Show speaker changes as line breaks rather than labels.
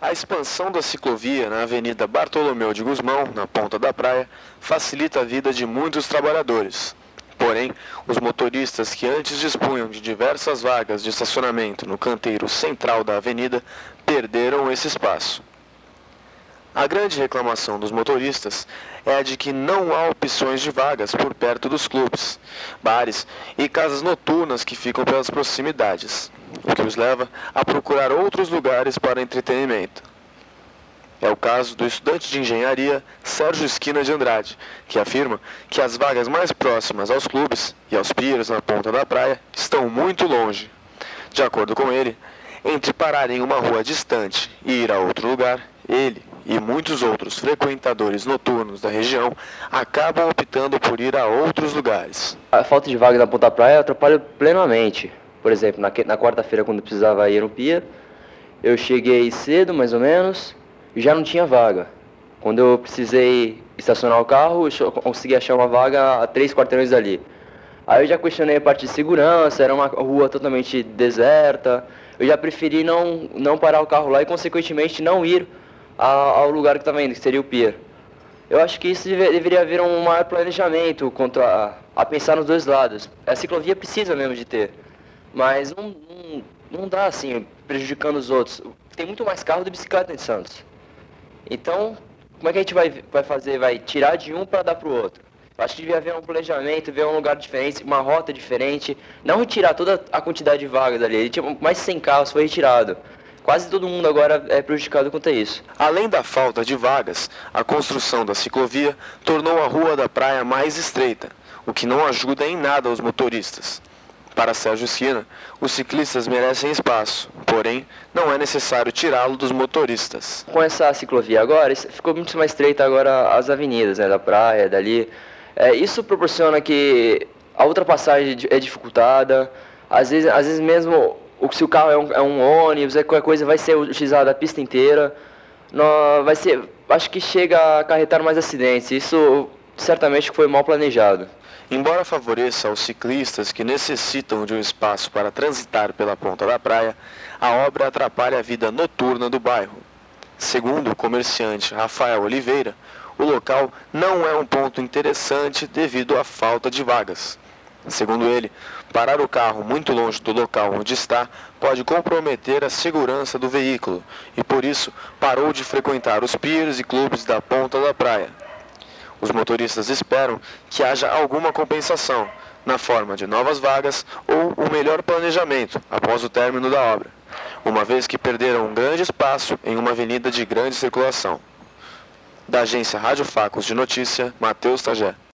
A expansão da ciclovia na Avenida Bartolomeu de Gusmão, na Ponta da Praia, facilita a vida de muitos trabalhadores. Porém, os motoristas que antes dispunham de diversas vagas de estacionamento no canteiro central da avenida perderam esse espaço. A grande reclamação dos motoristas é a de que não há opções de vagas por perto dos clubes, bares e casas noturnas que ficam pelas proximidades, o que os leva a procurar outros lugares para entretenimento. É o caso do estudante de engenharia Sérgio Esquina de Andrade, que afirma que as vagas mais próximas aos clubes e aos piers na Ponta da Praia estão muito longe. De acordo com ele, entre parar em uma rua distante e ir a outro lugar, ele e muitos outros frequentadores noturnos da região acabam optando por ir a outros lugares.
A falta de vaga na Ponta da Praia atrapalha plenamente. Por exemplo, na quarta-feira, quando eu precisava ir no pier, eu cheguei cedo, mais ou menos, e já não tinha vaga. Quando eu precisei estacionar o carro, eu consegui achar uma vaga a 3 quarteirões dali. Aí eu já questionei a parte de segurança, era uma rua totalmente deserta. Eu já preferi não parar o carro lá e, consequentemente, não ir ao lugar que estava indo, que seria o pier. Eu acho que isso deveria haver um maior planejamento quanto a pensar nos dois lados. A ciclovia precisa mesmo de ter, mas não dá assim, prejudicando os outros. Tem muito mais carro do que bicicleta em Santos. Então, como é que a gente vai fazer? Vai tirar de um para dar para o outro? Eu acho que devia haver um planejamento, ver um lugar diferente, uma rota diferente. Não retirar toda a quantidade de vagas ali. Ele tinha mais de 100 carros, foi retirado. Quase todo mundo agora é prejudicado quanto a isso.
Além da falta de vagas, a construção da ciclovia tornou a Rua da Praia mais estreita, o que não ajuda em nada os motoristas. Para Sérgio Esquina, os ciclistas merecem espaço, porém, não é necessário tirá-lo dos motoristas.
Com essa ciclovia agora, ficou muito mais estreita agora as avenidas, né, da praia, dali. Isso proporciona que a ultrapassagem é dificultada, às vezes mesmo se o carro é um ônibus, qualquer coisa vai ser utilizada a pista inteira, acho que chega a acarretar mais acidentes. Isso certamente foi mal planejado.
Embora favoreça aos ciclistas que necessitam de um espaço para transitar pela Ponta da Praia, a obra atrapalha a vida noturna do bairro. Segundo o comerciante Rafael Oliveira, o local não é um ponto interessante devido à falta de vagas. Segundo ele, parar o carro muito longe do local onde está pode comprometer a segurança do veículo e, por isso, parou de frequentar os piers e clubes da Ponta da Praia. Os motoristas esperam que haja alguma compensação, na forma de novas vagas ou um melhor planejamento após o término da obra, uma vez que perderam um grande espaço em uma avenida de grande circulação. Da agência Rádio Facos de Notícia, Matheus Tagé.